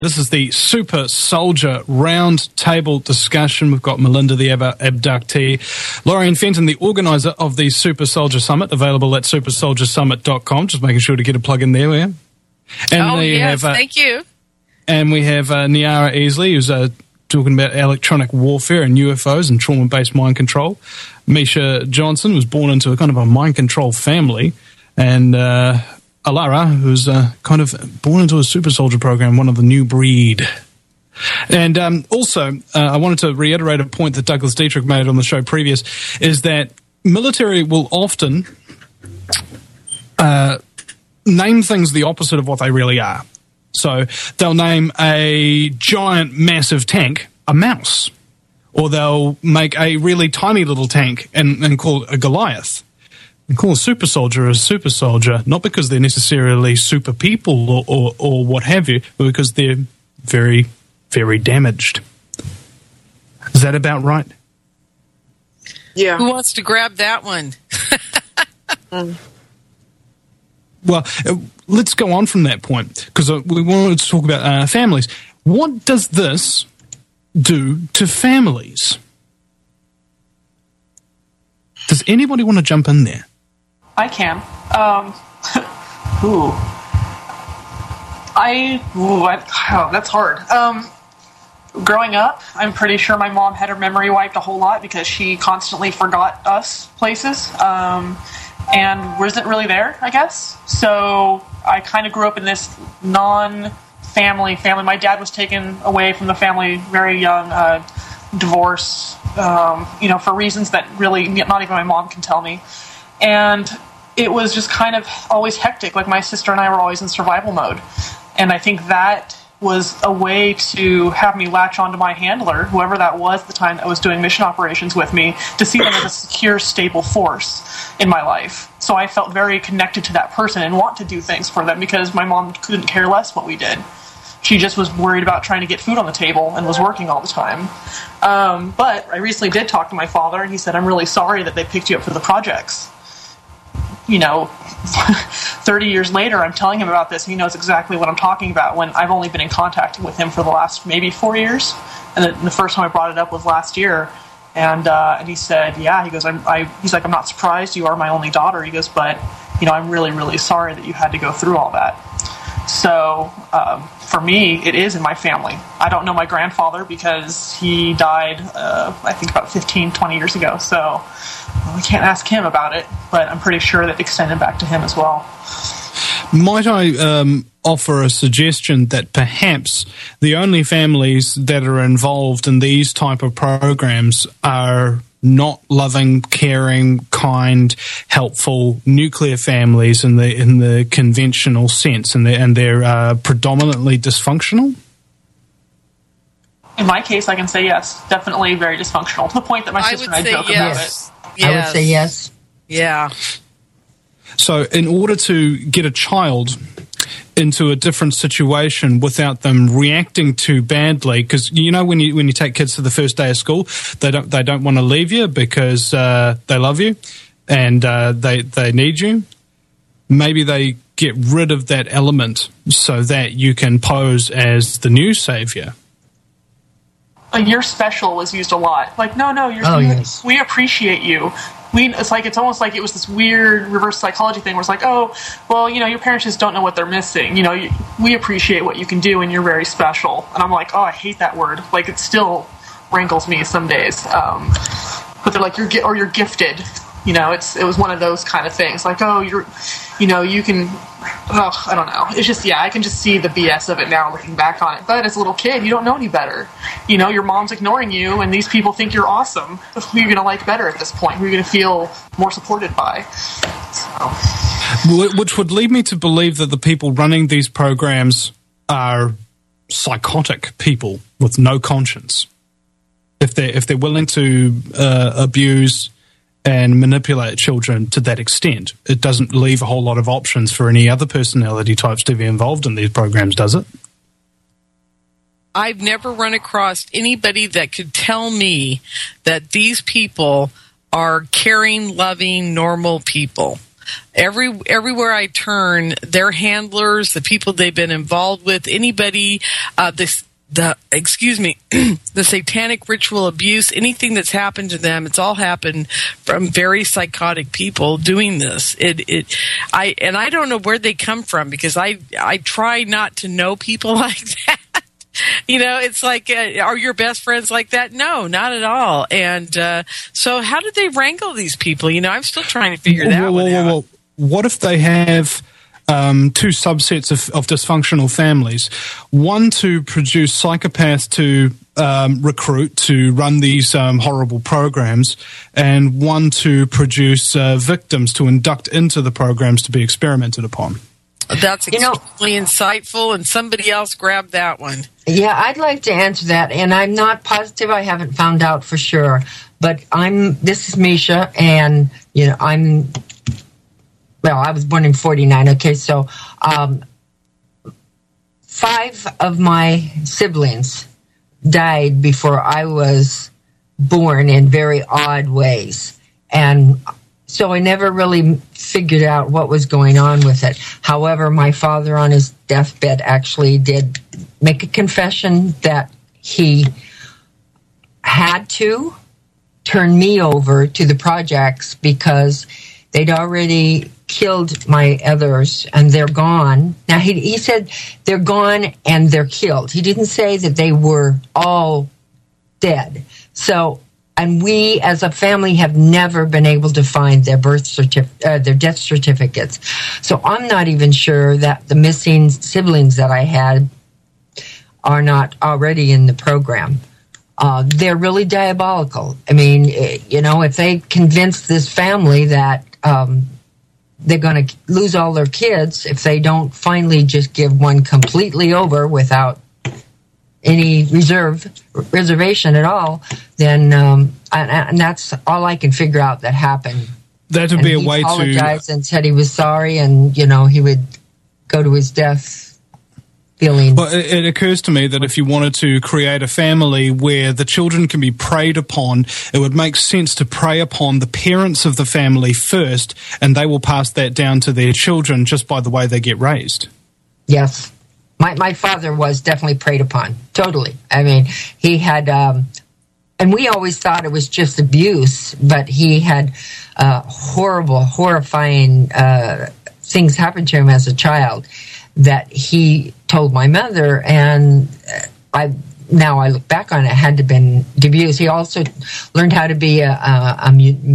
This is the Super Soldier Roundtable discussion. We've got Melinda, the abductee, Lorraine Fenton, the organizer of the Super Soldier Summit, available at supersoldiersummit.com. Just making sure to get a plug in there, Leah. And thank you. And we have Niara Easley, who's talking about electronic warfare and UFOs and trauma-based mind control. Misha Johnson was born into a kind of a mind control family. And Alara, who's kind of born into a super soldier program, one of the new breed. And also, I wanted to reiterate a point that Douglas Dietrich made on the show previous, is that military will often name things the opposite of what they really are. So they'll name a giant, massive tank a mouse. Or they'll make a really tiny little tank and call it a Goliath. And call a super soldier a super soldier, not because they're necessarily super people or what have you, but because they're very, very damaged. Is that about right? Yeah. Who wants to grab that one? Well, let's go on from that point, because we wanted to talk about families. What does this do to families? Does anybody want to jump in there? I can. That's hard. Growing up, I'm pretty sure my mom had her memory wiped a whole lot because she constantly forgot us places, and wasn't really there, I guess. So I kind of grew up in this non-family family. My dad was taken away from the family very young, divorce, for reasons that really not even my mom can tell me. And it was just kind of always hectic. Like, my sister and I were always in survival mode. And I think that was a way to have me latch onto my handler, whoever that was at the time that was doing mission operations with me, to see them as a secure, stable force in my life. So I felt very connected to that person and want to do things for them, because my mom couldn't care less what we did. She just was worried about trying to get food on the table and was working all the time. But I recently did talk to my father, and he said, I'm really sorry that they picked you up for the projects. 30 years later, I'm telling him about this, and he knows exactly what I'm talking about, when I've only been in contact with him for the last maybe 4 years. And the first time I brought it up was last year. And he said, yeah, he goes, he's like, I'm not surprised, you are my only daughter. He goes, but, I'm really, really sorry that you had to go through all that. So, for me, it is in my family. I don't know my grandfather because he died, I think about 15, 20 years ago. So, I can't ask him about it, but I'm pretty sure that extended back to him as well. Might I offer a suggestion that perhaps the only families that are involved in these type of programs are not loving, caring, kind, helpful nuclear families in the conventional sense, and they're predominantly dysfunctional? In my case, I can say yes, definitely very dysfunctional, to the point that my sister and I joke about it. Yes. I would say yes. Yeah. So in order to get a child into a different situation without them reacting too badly, because when you take kids to the first day of school, they don't want to leave you because they love you and they need you. Maybe they get rid of that element so that you can pose as the new savior. You're special was used a lot. Like, no, yes. We appreciate you. It's almost like it was this weird reverse psychology thing where it's like, oh, well, your parents just don't know what they're missing. We appreciate what you can do, and you're very special. And I'm like, oh, I hate that word. Like, it still rankles me some days. But they're like, you're gifted. It was one of those kind of things. Like, oh, you can. Oh, I don't know. It's just, I can just see the BS of it now looking back on it. But as a little kid, you don't know any better. Your mom's ignoring you, and these people think you're awesome. Who are you going to like better at this point? Who are you going to feel more supported by? So. Which would lead me to believe that the people running these programs are psychotic people with no conscience. If they're willing to abuse and manipulate children to that extent, it doesn't leave a whole lot of options for any other personality types to be involved in these programs, does it? I've never run across anybody that could tell me that these people are caring, loving, normal people. Everywhere I turn, their handlers, the people they've been involved with, anybody, the satanic ritual abuse, anything that's happened to them, it's all happened from very psychotic people doing this. I don't know where they come from, because I try not to know people like that. It's like, are your best friends like that? No, not at all. And so how did they wrangle these people? I'm still trying to figure that one out. Well, what if they have two subsets of dysfunctional families? One to produce psychopaths to recruit to run these horrible programs, and one to produce victims to induct into the programs to be experimented upon. That's extremely insightful, and somebody else grabbed that one. Yeah, I'd like to answer that, and I'm not positive. I haven't found out for sure, but this is Misha, and I was born in 49. Okay, so 5 of my siblings died before I was born in very odd ways, and so I never really figured out what was going on with it. However, my father on his deathbed actually did make a confession that he had to turn me over to the projects because they'd already killed my others and they're gone. Now, he said they're gone and they're killed. He didn't say that they were all dead. And we, as a family, have never been able to find their their death certificates. So I'm not even sure that the missing siblings that I had are not already in the program. They're really diabolical. I mean, if they convince this family that they're going to lose all their kids if they don't finally just give one completely over without any reservation at all, then and that's all I can figure out that happened. That would be a way to apologize and said he was sorry, and he would go to his death feeling. Well, it occurs to me that if you wanted to create a family where the children can be preyed upon, it would make sense to prey upon the parents of the family first, and they will pass that down to their children just by the way they get raised. Yes. My father was definitely preyed upon, totally. I mean, he had, and we always thought it was just abuse, but he had horrible, horrifying things happen to him as a child that he told my mother, and now I look back on it, had to have been abuse. He also learned how to be a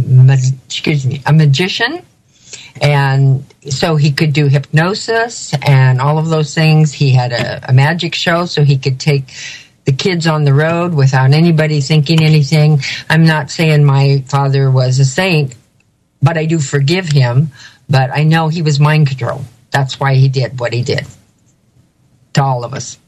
magician. And so he could do hypnosis and all of those things. He had a magic show so he could take the kids on the road without anybody thinking anything. I'm not saying my father was a saint, but I do forgive him. But I know he was mind control. That's why he did what he did to all of us.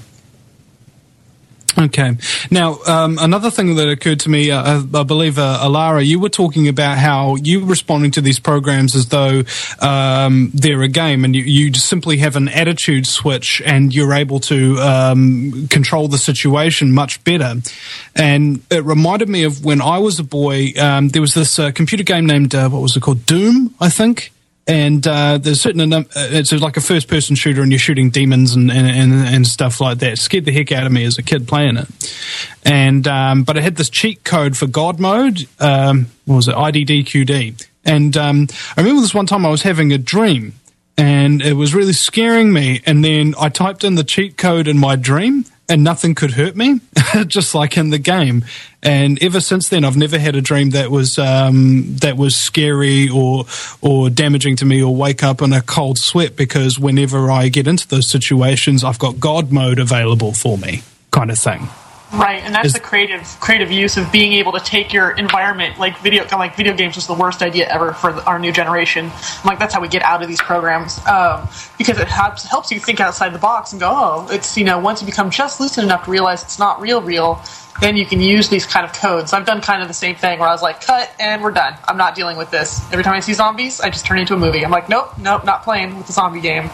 Okay. Now, another thing that occurred to me, I believe, Alara, you were talking about how you responding to these programs as though they're a game, and you just simply have an attitude switch and you're able to control the situation much better. And it reminded me of when I was a boy, there was this computer game named, what was it called? Doom, I think. And there's it's like a first-person shooter, and you're shooting demons and stuff like that. It scared the heck out of me as a kid playing it. And but it had this cheat code for God mode. What was it? IDDQD. And I remember this one time I was having a dream, and it was really scaring me. And then I typed in the cheat code in my dream, and nothing could hurt me, just like in the game. And ever since then, I've never had a dream that was scary or damaging to me, or wake up in a cold sweat, because whenever I get into those situations, I've got God mode available for me, kind of thing. Right, and that's the creative use of being able to take your environment, like video games was the worst idea ever for our new generation. Like, that's how we get out of these programs, because it helps you think outside the box and go, oh, it's, once you become just lucid enough to realize it's not real, then you can use these kind of codes. I've done kind of the same thing where I was like, cut, and we're done. I'm not dealing with this. Every time I see zombies, I just turn into a movie. I'm like, nope, not playing with the zombie game.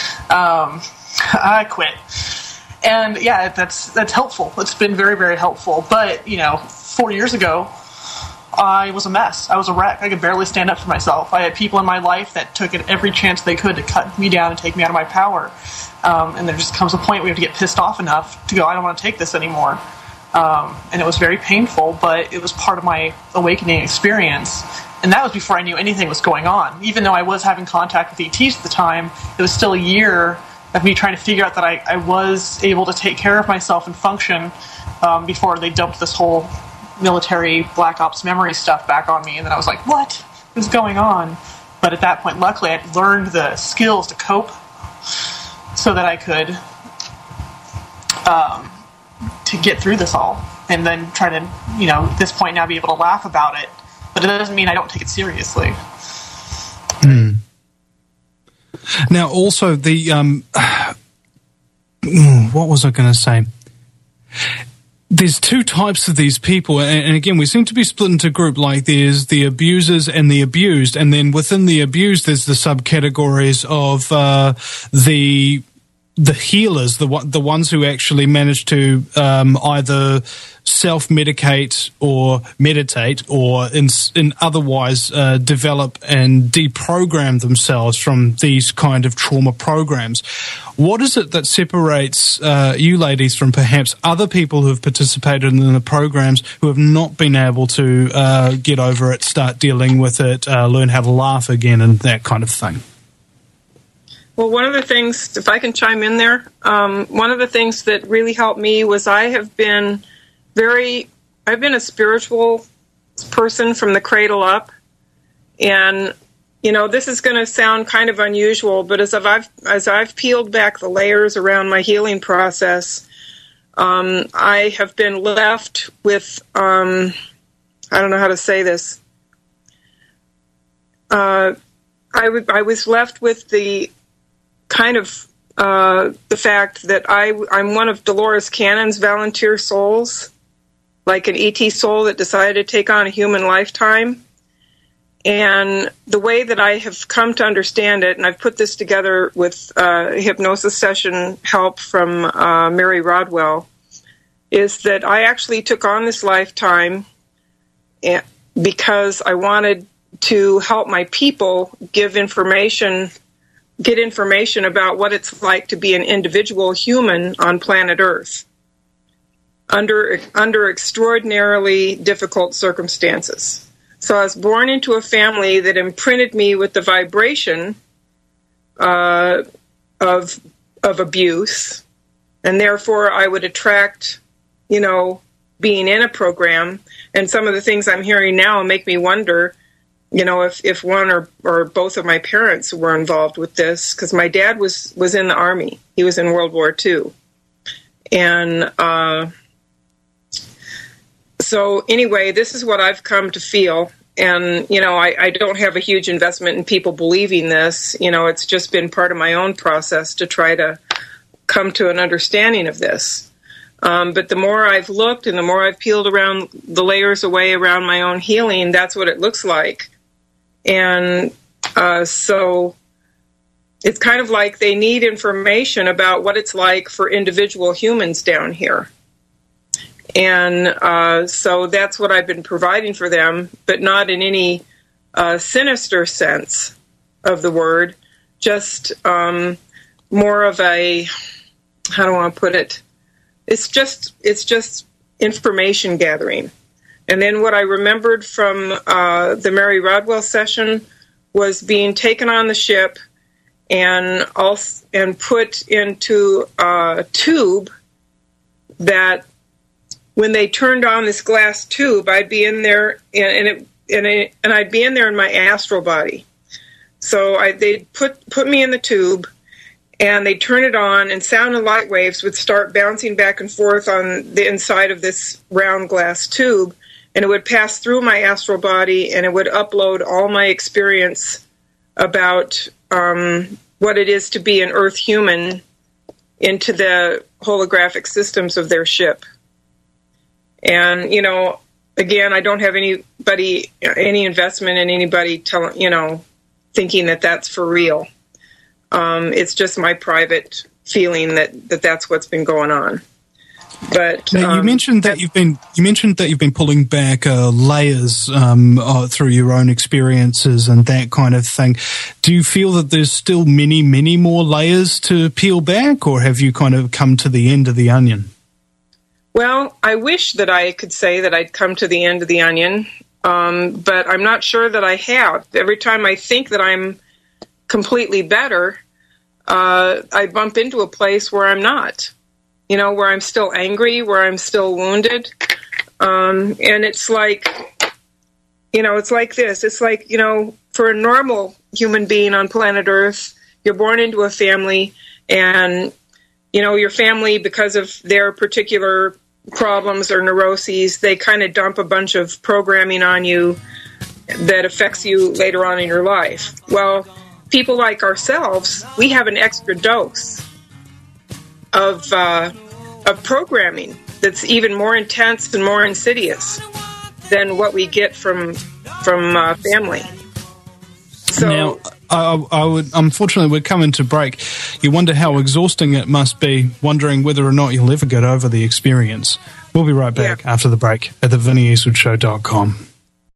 I quit. And yeah, that's helpful. It's been very, very helpful. But 4 years ago, I was a mess. I was a wreck. I could barely stand up for myself. I had people in my life that took it every chance they could to cut me down and take me out of my power. And there just comes a point where we have to get pissed off enough to go, I don't want to take this anymore. And it was very painful, but it was part of my awakening experience. And that was before I knew anything was going on. Even though I was having contact with ETs at the time, it was still a year of me trying to figure out that I was able to take care of myself and function before they dumped this whole military Black Ops memory stuff back on me. And then I was like, what is going on? But at that point, luckily, I had learned the skills to cope so that I could to get through this all. And then try to, at this point now be able to laugh about it. But it doesn't mean I don't take it seriously. Now, also the what was I going to say? There's two types of these people, and again, we seem to be split into group. Like there's the abusers and the abused, and then within the abused, there's the subcategories of the healers, the ones who actually manage to either self-medicate or meditate, or in otherwise develop and deprogram themselves from these kind of trauma programs. What is it that separates you ladies from perhaps other people who have participated in the programs who have not been able to get over it, start dealing with it, learn how to laugh again, and that kind of thing? Well, one of the things, if I can chime in there, one of the things that really helped me was I've been a spiritual person from the cradle up. And, this is going to sound kind of unusual, but as I've peeled back the layers around my healing process, I have been left with, I don't know how to say this. I was left with the kind of the fact that I'm one of Dolores Cannon's volunteer souls, like an ET soul that decided to take on a human lifetime. And the way that I have come to understand it, and I've put this together with hypnosis session help from Mary Rodwell, is that I actually took on this lifetime because I wanted to help my people get information about what it's like to be an individual human on planet Earth under extraordinarily difficult circumstances. So I was born into a family that imprinted me with the vibration of abuse, and therefore I would attract, being in a program. And some of the things I'm hearing now make me wonder, if one or both of my parents were involved with this, because my dad was in the Army. He was in World War II. And so anyway, this is what I've come to feel. And, I don't have a huge investment in people believing this. It's just been part of my own process to try to come to an understanding of this. But the more I've looked and the more I've peeled around the layers away around my own healing, that's what it looks like. And so it's kind of like they need information about what it's like for individual humans down here. And so that's what I've been providing for them, but not in any sinister sense of the word, just more of a, how do I put it? It's just information gathering. And then what I remembered from the Mary Rodwell session was being taken on the ship and put into a tube that when they turned on this glass tube, I'd be in there and I'd be in there in my astral body. So they'd put me in the tube, and they'd turn it on, and sound and light waves would start bouncing back and forth on the inside of this round glass tube, and it would pass through my astral body, and it would upload all my experience about what it is to be an Earth human into the holographic systems of their ship. And, again, I don't have any investment in anybody thinking that that's for real. It's just my private feeling that that's what's been going on. But now, you mentioned that you've been pulling back layers through your own experiences and that kind of thing. Do you feel that there's still many, many more layers to peel back, or have you kind of come to the end of the onion? Well, I wish that I could say that I'd come to the end of the onion, but I'm not sure that I have. Every time I think that I'm completely better, I bump into a place where I'm not. Where I'm still angry, where I'm still wounded. And it's like, it's like this. It's like, for a normal human being on planet Earth, you're born into a family, and, your family, because of their particular problems or neuroses, they kind of dump a bunch of programming on you that affects you later on in your life. Well, people like ourselves, we have an extra dose of programming that's even more intense and more insidious than what we get from family. So now, I would, unfortunately, we're coming to break. You wonder how exhausting it must be, wondering whether or not you'll ever get over the experience. We'll be right back after the break at thevinnieeastwoodshow.com.